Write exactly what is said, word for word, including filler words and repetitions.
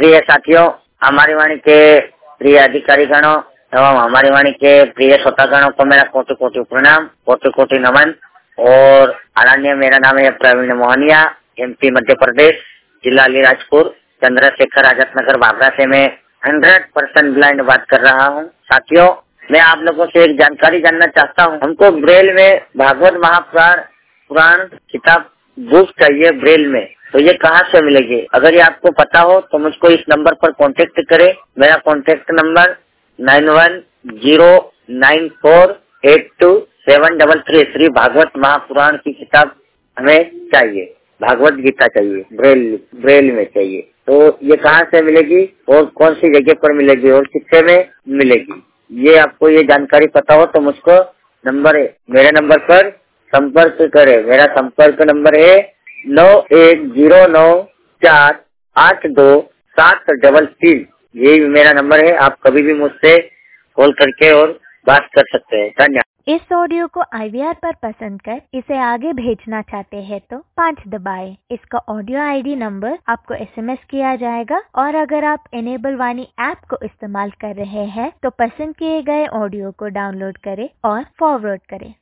प्रिय साथियों, हमारी वाणी के प्रिय अधिकारी गणों एवं हमारी वाणी के प्रिय श्रोतागणों को मेरा कोटि कोटि प्रणाम, कोटि कोटि नमन। और आदरणीय, मेरा नाम है प्रवीण मोहनिया, एमपी मध्य प्रदेश, जिला अलीराजपुर, चंद्रशेखर आजाद नगर बाबरा से मैं हंड्रेड परसेंट ब्लाइंड बात कर रहा हूँ। साथियों, मैं आप लोगों से एक जानकारी जानना चाहता हूँ। हमको ब्रेल में भागवत महापुराण पुराण किताब बुक चाहिए ब्रेल में, तो ये कहाँ से मिलेगी? अगर ये आपको पता हो तो मुझको इस नंबर पर कांटेक्ट करें। मेरा contact number nine one zero nine four eight two seven double three. Shri Bhagwat Mahapuran की किताब हमें चाहिए, भागवत गीता चाहिए, ब्रेल ब्रेल में चाहिए। तो ये कहाँ से मिलेगी और कौन सी जगह पर मिलेगी और कितने में मिलेगी? ये आपको ये जानकारी पता हो तो मुझको नंबर है मेरे नंबर पर संपर्क करें। मेरा संपर्क नंबर है नौ एक जीरो नौ चार आठ दो सात डबल तीन। यही मेरा नंबर है। आप कभी भी मुझसे कॉल करके और बात कर सकते हैं। धन्यवाद। इस ऑडियो को आई वी आर पर पसंद कर इसे आगे भेजना चाहते हैं तो पाँच दबाएं। इसका ऑडियो आई डी नंबर आपको एस एम एस किया जाएगा। और अगर आप इनेबल वाणी ऐप को इस्तेमाल कर रहे हैं तो पसंद किए गए ऑडियो को डाउनलोड करें और फॉरवर्ड करें।